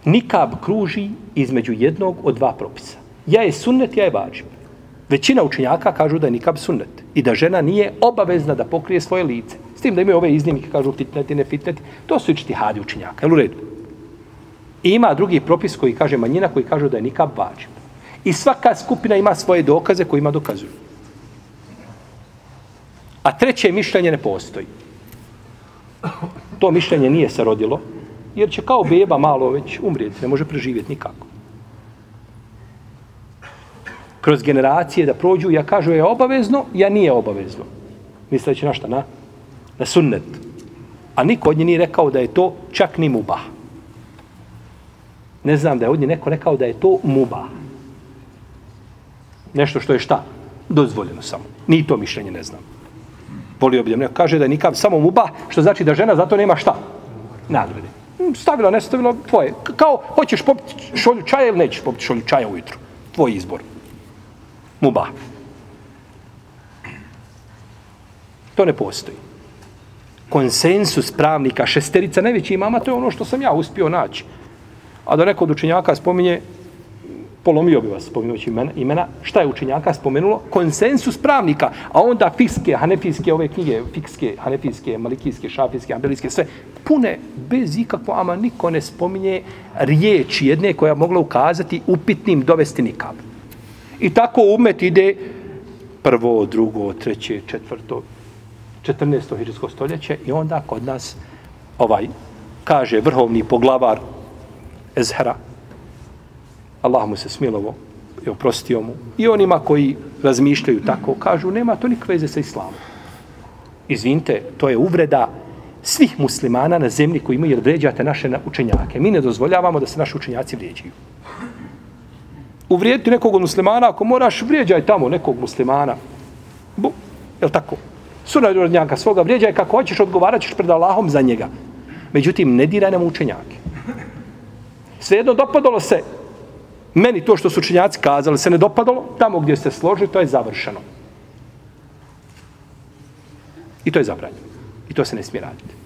nikab kruži između jednog od dva propisa. Ja je sunnet, ja je vađib. Većina učenjaka kažu da je nikab sunnet i da žena nije obavezna da pokrije svoje lice. S tim da imaju ove iznimke, kažu fitneti, ne fitneti. To su ičtihadi učenjaka, jel u redu? I ima drugi propis koji kaže manjina, koji kažu da je nikab vađib. I svaka skupina ima svoje dokaze kojima dokazuju. A treće mišljenje ne postoji. To mišljenje nije se rodilo, jer će kao beba malo već umrijeti, ne može preživjeti nikako. Kroz generacije da prođu, ja kažu je obavezno, ja nije obavezno. Misleći na šta? Na sunnet. A niko od njih nije rekao da je to čak ni mubah. Ne znam da je od njih neko rekao da je to mubah. Nešto što je šta? Dozvoljeno samo. Ni to mišljenje ne znam. Volio bi da neko kaže da je nikab samo mubah, što znači da žena zato nema šta? Nagrade. Stavila, ne stavila, tvoje. Kao, hoćeš popiti šolju čaja ili nećeš popiti šolju čaja ujutru. Tvoj izbor. Mubah. To ne postoji. Konsensus pravnika, šesterica najvećih imama, to je ono što sam ja uspio naći. A da neko od učenjaka spominje, polomio bi vas spominjući imena, šta je učenjaka spomenulo? Konsensus pravnika, a onda fikske, hanefijske, ove knjige, fikske, hanefijske, malikijske, šafijske, ambelijske, sve pune bez ikakvo, ama niko ne spominje riječi jedne koja mogla ukazati upitnim dovesti nikab. I tako umet ide prvo, drugo, treće, četvrto, 14. hidžetsko stoljeće i onda kod nas kaže vrhovni poglavar Ezhera, Allah mu se smilovo i oprostio mu. I onima koji razmišljaju tako, kažu, nema to nikakve veze sa islamom. Izvinite, to je uvreda svih muslimana na zemlji koji imaju, jer vređate naše učenjake. Mi ne dozvoljavamo da se naši učenjaci vrijeđaju. Uvrijediti nekog od muslimana, ako moraš, vrijeđaj tamo nekog muslimana. Je li tako? Sunarodnjaka svoga vrijeđaj kako hoćeš, odgovarat ćeš pred Allahom za njega. Međutim, ne diraj nam učenjake. Svejedno dopadalo se meni to što su učenjaci kazali, se ne dopadalo, tamo gdje se složi, to je završeno. I to je zabranjeno. I to se ne smije raditi.